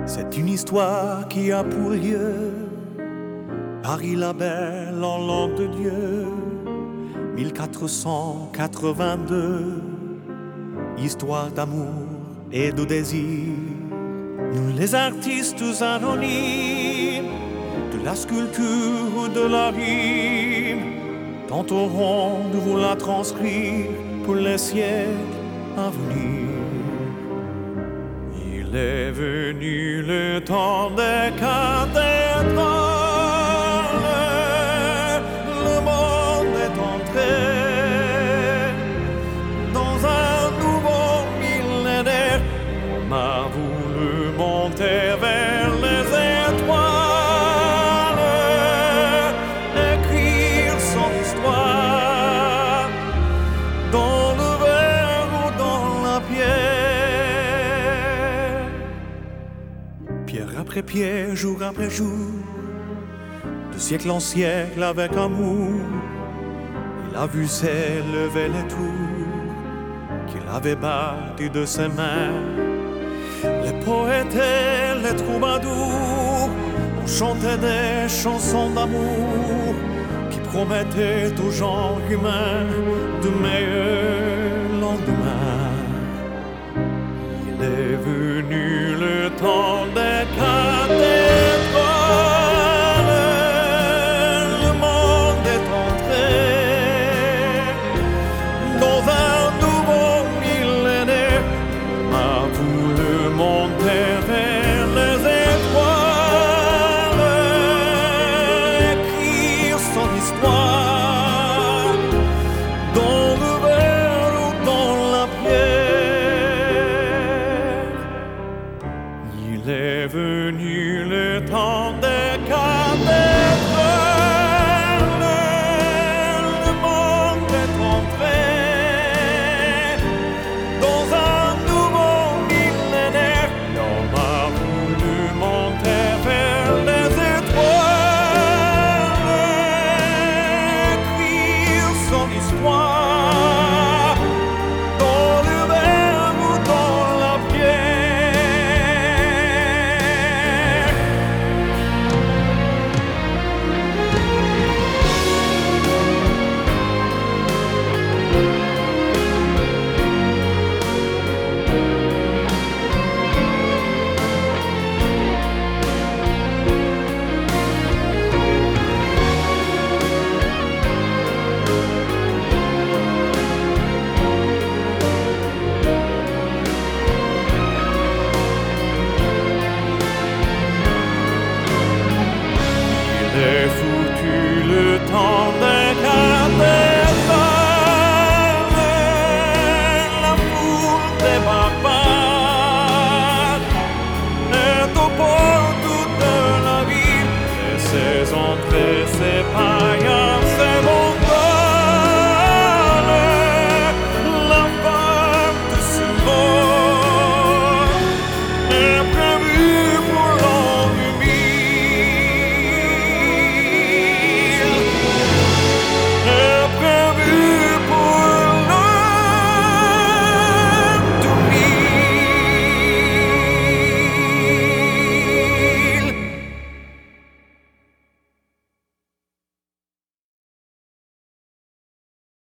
C'est une histoire qui a pour lieu Paris la belle en langue de Dieu, 1482. Histoire d'amour et de désir. Nous les artistes anonymes de la sculpture ou de la rime tenterons de vous la transcrire pour les siècles à venir. Il est venu le temps des cathédrales, le monde est entré dans un nouveau millénaire. On m'a voulu monter vers les étoiles, écrire son histoire dans le verre ou dans la pierre. Pierre après pierre, jour après jour, de siècle en siècle avec amour, il a vu s'élever les tours qu'il avait bâties de ses mains. Les poètes et les troubadours ont chanté des chansons d'amour qui promettaient aux gens humains de meilleurs lendemains. Il est venu le temps des cathédrales, le monde est entré dans un nouveau millénaire. On a voulu monter vers les étoiles, écrire son histoire